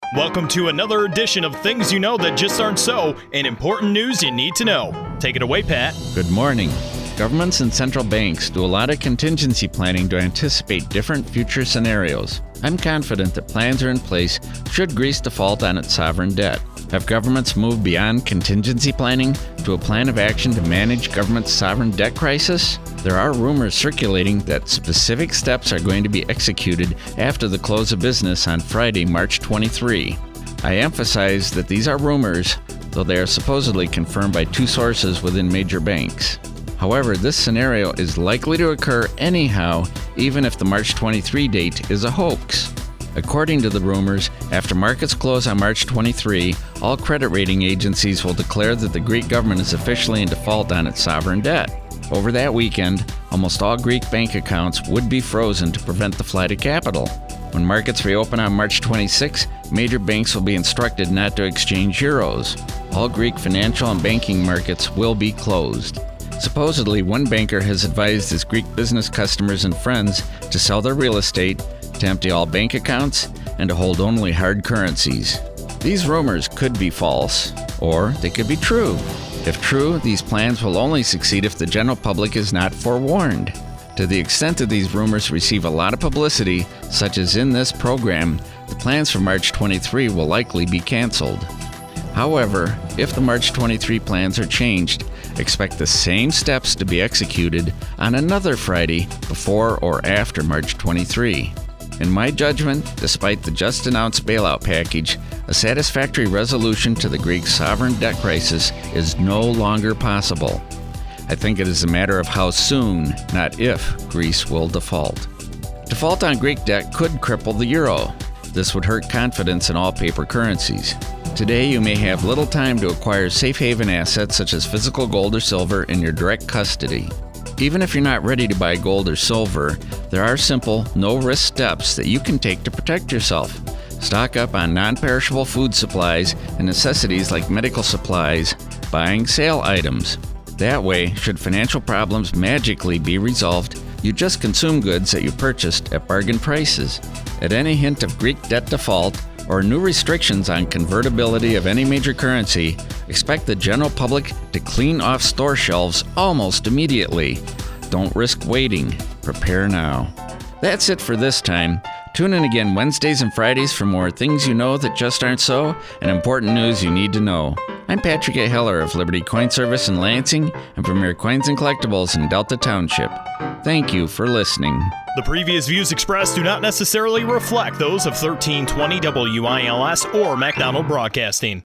Welcome to another edition of Things You Know That Just Aren't So, and important news you need to know. Take it away, Pat. Good morning. Governments and central banks do a lot of contingency planning to anticipate different future scenarios. I'm confident that plans are in place should Greece default on its sovereign debt. Have governments moved beyond contingency planning to a plan of action to manage government's sovereign debt crisis? There are rumors circulating that specific steps are going to be executed after the close of business on Friday, March 23. I emphasize that these are rumors, though they are supposedly confirmed by two sources within major banks. However, this scenario is likely to occur anyhow, even if the March 23 date is a hoax. According to the rumors, after markets close on March 23, all credit rating agencies will declare that the Greek government is officially in default on its sovereign debt. Over that weekend, almost all Greek bank accounts would be frozen to prevent the flight of capital. When markets reopen on March 26, major banks will be instructed not to exchange euros. All Greek financial and banking markets will be closed. Supposedly, one banker has advised his Greek business customers and friends to sell their real estate, to empty all bank accounts, and to hold only hard currencies. These rumors could be false, or they could be true. If true, these plans will only succeed if the general public is not forewarned. To the extent that these rumors receive a lot of publicity, such as in this program, the plans for March 23 will likely be canceled. However, if the March 23 plans are changed, expect the same steps to be executed on another Friday before or after March 23. In my judgment, despite the just-announced bailout package, a satisfactory resolution to the Greek sovereign debt crisis is no longer possible. I think it is a matter of how soon, not if, Greece will default. Default on Greek debt could cripple the euro. This would hurt confidence in all paper currencies. Today, you may have little time to acquire safe haven assets such as physical gold or silver in your direct custody. Even if you're not ready to buy gold or silver, there are simple, no-risk steps that you can take to protect yourself. Stock up on non-perishable food supplies and necessities like medical supplies, buying sale items. That way, should financial problems magically be resolved, you just consume goods that you purchased at bargain prices. At any hint of Greek debt default, or new restrictions on convertibility of any major currency, expect the general public to clean off store shelves almost immediately. Don't risk waiting. Prepare now. That's it for this time. Tune in again Wednesdays and Fridays for more Things You Know That Just Aren't So and important news you need to know. I'm Patrick A. Heller of Liberty Coin Service in Lansing and Premier Coins and Collectibles in Delta Township. Thank you for listening. The previous views expressed do not necessarily reflect those of 1320 WILS or MacDonald Broadcasting.